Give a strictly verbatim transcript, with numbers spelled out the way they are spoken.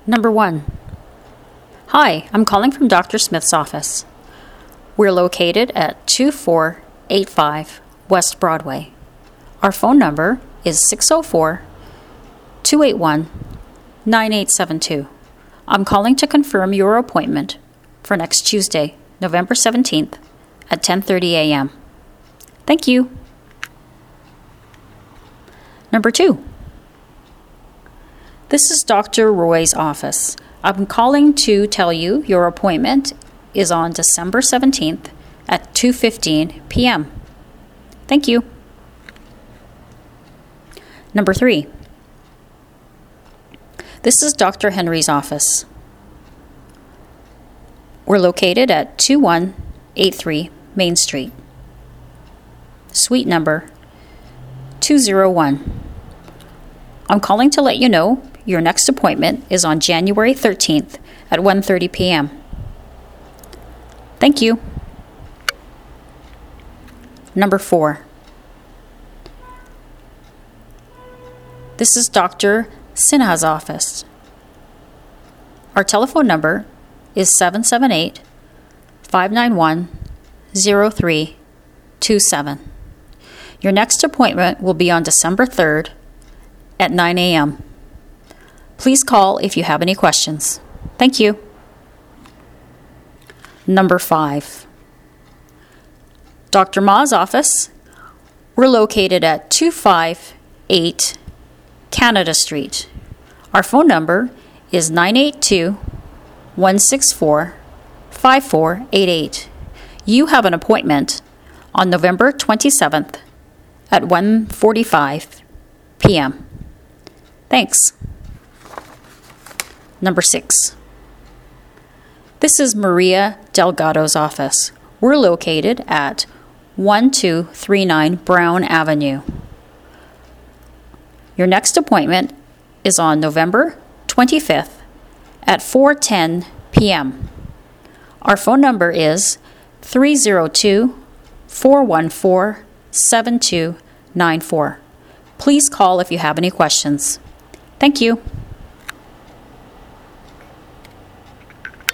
Number one. Hi, I'm calling from Doctor Smith's office. We're located at two four eight five West Broadway. Our phone number is six oh four, two eight one, nine eight seven two. I'm calling to confirm your appointment for next Tuesday, November seventeenth at ten thirty a.m. Thank you. Number two. This is Doctor Roy's office. I'm calling to tell you your appointment is on December seventeenth at two fifteen p.m. Thank you. Number three. This is Doctor Henry's office. We're located at two one eight three Main Street. Suite number two oh one. I'm calling to let you know your next appointment is on January thirteenth at one thirty p.m. Thank you. Number four. This is Doctor Sinha's office. Our telephone number is seven seven eight, five nine one, zero three two seven. Your next appointment will be on December third at nine a.m. Please call if you have any questions. Thank you. Number five. Doctor Ma's office. We're located at two five eight Canada Street. Our phone number is nine eight two, one six four, five four eight eight. You have an appointment on November twenty-seventh at one forty-five p.m. Thanks. Number six. This is Maria Delgado's office. We're located at one two three nine Brown Avenue. Your next appointment is on November twenty-fifth at four ten p.m. Our phone number is three oh two, four one four, seven two nine four. Please call if you have any questions. Thank you.